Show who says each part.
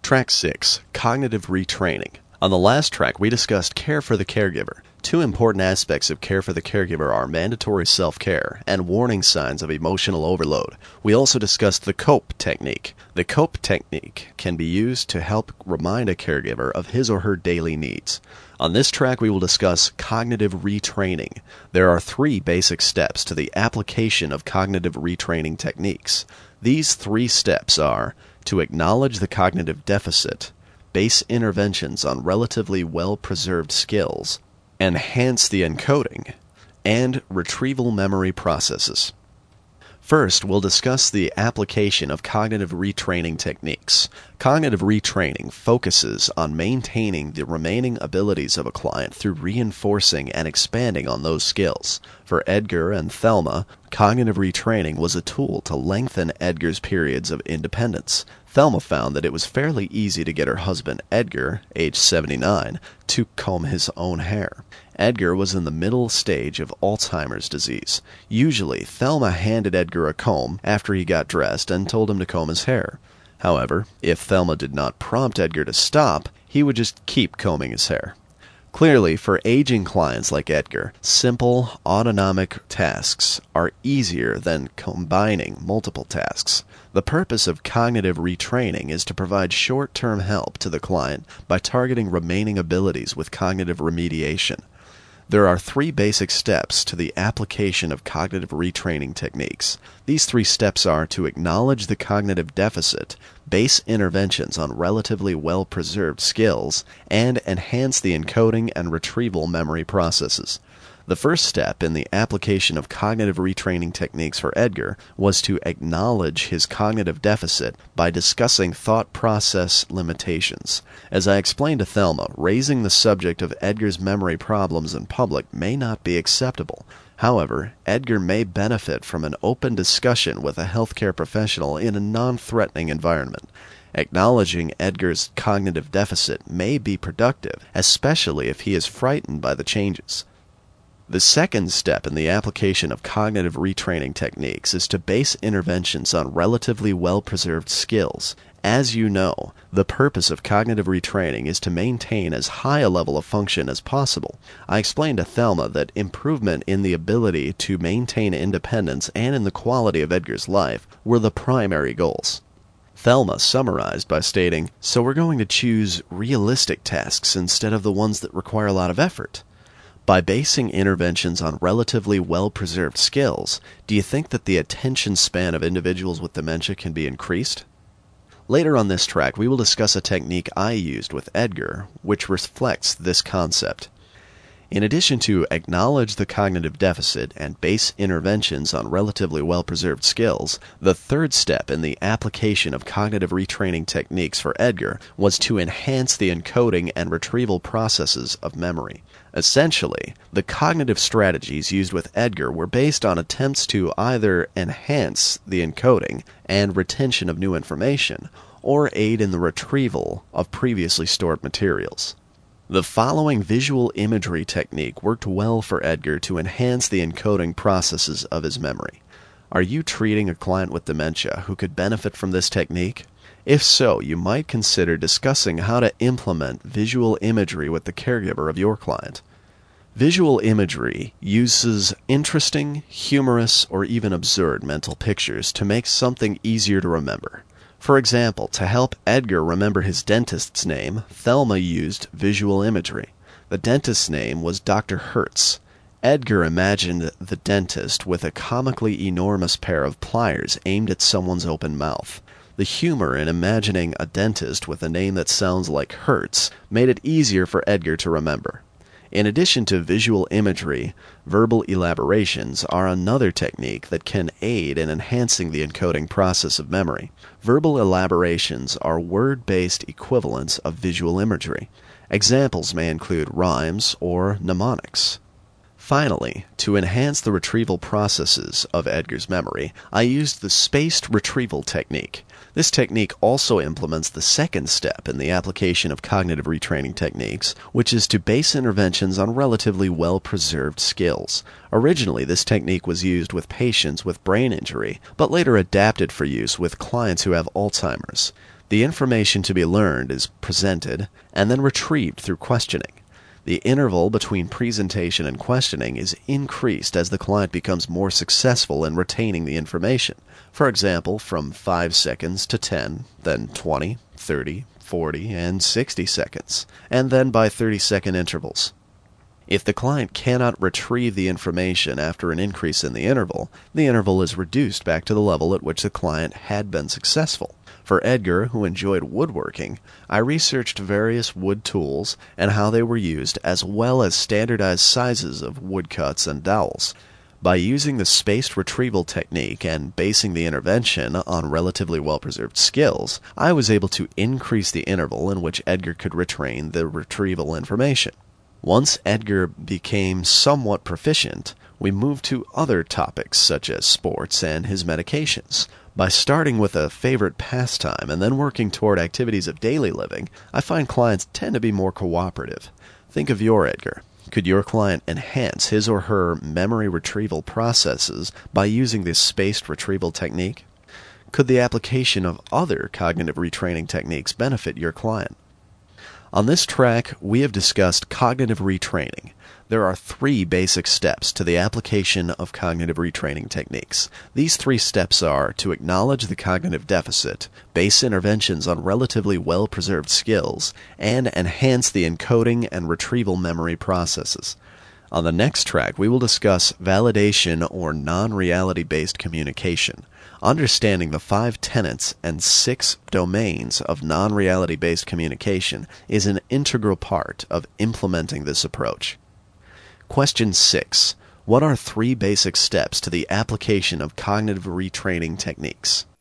Speaker 1: Track 6, Cognitive Retraining. On the last track, we discussed care for the caregiver. Two important aspects of care for the caregiver are mandatory self-care and warning signs of emotional overload. We also discussed the COPE technique. The COPE technique can be used to help remind a caregiver of his or her daily needs. On this track, we will discuss cognitive retraining. There are 3 basic steps to the application of cognitive retraining techniques. These 3 steps are to acknowledge the cognitive deficit, base interventions on relatively well-preserved skills, enhance the encoding, and retrieval memory processes. First, we'll discuss the application of cognitive retraining techniques. Cognitive retraining focuses on maintaining the remaining abilities of a client through reinforcing and expanding on those skills. For Edgar and Thelma, cognitive retraining was a tool to lengthen Edgar's periods of independence. Thelma found that it was fairly easy to get her husband, Edgar, age 79, to comb his own hair. Edgar was in the middle stage of Alzheimer's disease. Usually, Thelma handed Edgar a comb after he got dressed and told him to comb his hair. However, if Thelma did not prompt Edgar to stop, he would just keep combing his hair. Clearly, for aging clients like Edgar, simple, autonomic tasks are easier than combining multiple tasks. The purpose of cognitive retraining is to provide short-term help to the client by targeting remaining abilities with cognitive remediation. There are 3 basic steps to the application of cognitive retraining techniques. These 3 steps are to acknowledge the cognitive deficit, base interventions on relatively well-preserved skills, and enhance the encoding and retrieval memory processes. The first step in the application of cognitive retraining techniques for Edgar was to acknowledge his cognitive deficit by discussing thought process limitations. As I explained to Thelma, raising the subject of Edgar's memory problems in public may not be acceptable. However, Edgar may benefit from an open discussion with a healthcare professional in a non-threatening environment. Acknowledging Edgar's cognitive deficit may be productive, especially if he is frightened by the changes. The second step in the application of cognitive retraining techniques is to base interventions on relatively well-preserved skills. As you know, the purpose of cognitive retraining is to maintain as high a level of function as possible. I explained to Thelma that improvement in the ability to maintain independence and in the quality of Edgar's life were the primary goals. Thelma summarized by stating, "So we're going to choose realistic tasks instead of the ones that require a lot of effort. By basing interventions on relatively well-preserved skills, do you think that the attention span of individuals with dementia can be increased?" Later on this track, we will discuss a technique I used with Edgar, which reflects this concept. In addition to acknowledge the cognitive deficit and base interventions on relatively well-preserved skills, the third step in the application of cognitive retraining techniques for Edgar was to enhance the encoding and retrieval processes of memory. Essentially, the cognitive strategies used with Edgar were based on attempts to either enhance the encoding and retention of new information, or aid in the retrieval of previously stored materials. The following visual imagery technique worked well for Edgar to enhance the encoding processes of his memory. Are you treating a client with dementia who could benefit from this technique? If so, you might consider discussing how to implement visual imagery with the caregiver of your client. Visual imagery uses interesting, humorous, or even absurd mental pictures to make something easier to remember. For example, to help Edgar remember his dentist's name, Thelma used visual imagery. The dentist's name was Dr. Hertz. Edgar imagined the dentist with a comically enormous pair of pliers aimed at someone's open mouth. The humor in imagining a dentist with a name that sounds like Hertz made it easier for Edgar to remember. In addition to visual imagery, verbal elaborations are another technique that can aid in enhancing the encoding process of memory. Verbal elaborations are word-based equivalents of visual imagery. Examples may include rhymes or mnemonics. Finally, to enhance the retrieval processes of Edgar's memory, I used the spaced retrieval technique. This technique also implements the second step in the application of cognitive retraining techniques, which is to base interventions on relatively well-preserved skills. Originally, this technique was used with patients with brain injury, but later adapted for use with clients who have Alzheimer's. The information to be learned is presented and then retrieved through questioning. The interval between presentation and questioning is increased as the client becomes more successful in retaining the information. For example, from 5 seconds to 10, then 20, 30, 40, and 60 seconds, and then by 30-second intervals. If the client cannot retrieve the information after an increase in the interval is reduced back to the level at which the client had been successful. For Edgar, who enjoyed woodworking, I researched various wood tools and how they were used, as well as standardized sizes of woodcuts and dowels. By using the spaced retrieval technique and basing the intervention on relatively well-preserved skills, I was able to increase the interval in which Edgar could retain the retrieval information. Once Edgar became somewhat proficient, we moved to other topics such as sports and his medications. By starting with a favorite pastime and then working toward activities of daily living, I find clients tend to be more cooperative. Think of your Edgar. Could your client enhance his or her memory retrieval processes by using this spaced retrieval technique? Could the application of other cognitive retraining techniques benefit your client? On this track, we have discussed cognitive retraining. There are 3 basic steps to the application of cognitive retraining techniques. These 3 steps are to acknowledge the cognitive deficit, base interventions on relatively well-preserved skills, and enhance the encoding and retrieval memory processes. On the next track, we will discuss validation or non-reality-based communication. Understanding the 5 tenets and 6 domains of non-reality-based communication is an integral part of implementing this approach. Question 6. What are 3 basic steps to the application of cognitive retraining techniques?